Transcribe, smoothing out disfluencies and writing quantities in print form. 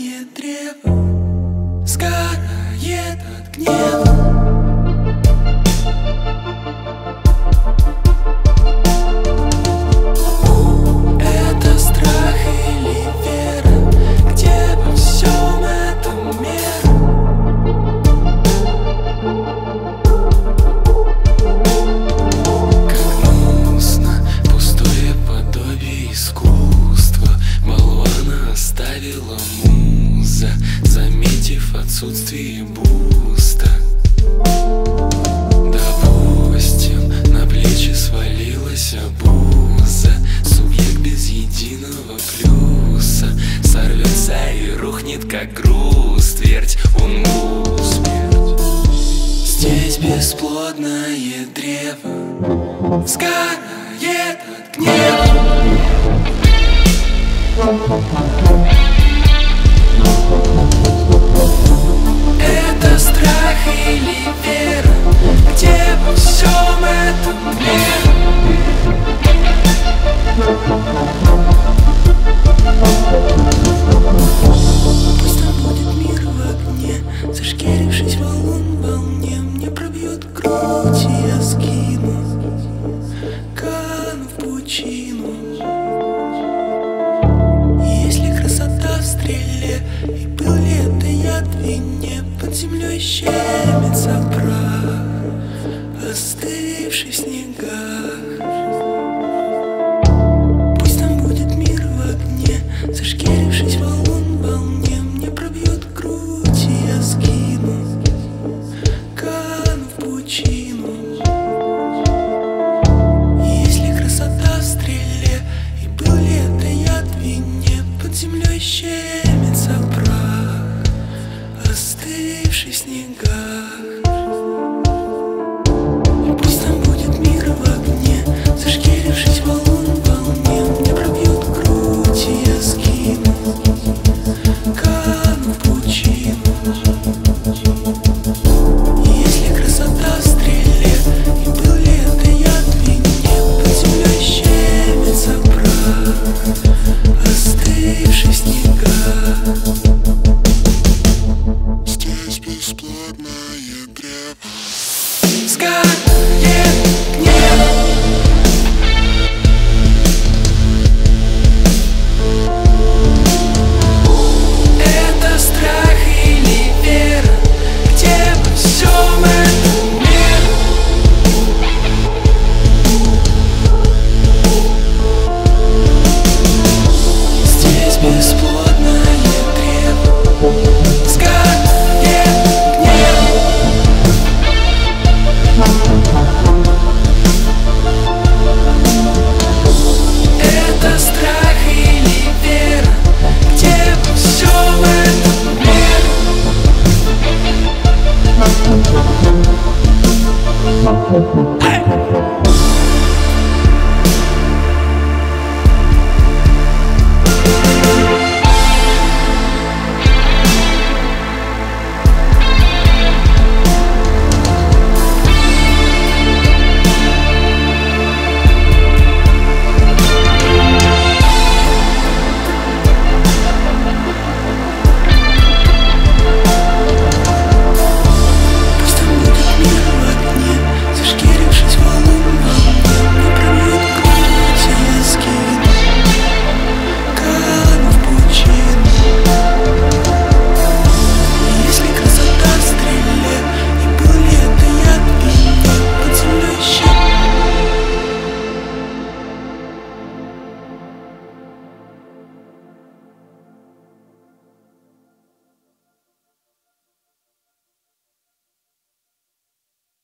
сплодное древо сгорает от гнева. Это страх или вера, где во всем этом мера? Как гнусно пустое подобие искусства болвана оставила муза, заметив отсутствие буста. Допустим, на плечи свалилась обуза, субъект без единого плюса сорвется и рухнет, как груз, твердь унму смерть. Здесь бесплодное древо сгорает от гнева. Это страх или вера, где во всем этом мера? Пусть там будет мир в огне, зашкерившись валун в волне, мне пробьет грудь, и я скину, кану в пучину. Если красота в стреле, и был ли это яд в вине, под землей щемится прах, остывший в снегах. Пусть там будет мир в огне, зашкерившись валун в волне, мне пробьет грудь, и я скину, кану в пучину. Если красота в стреле, и был ли это яд в вине, под землей щемится прах, остывший в снегах.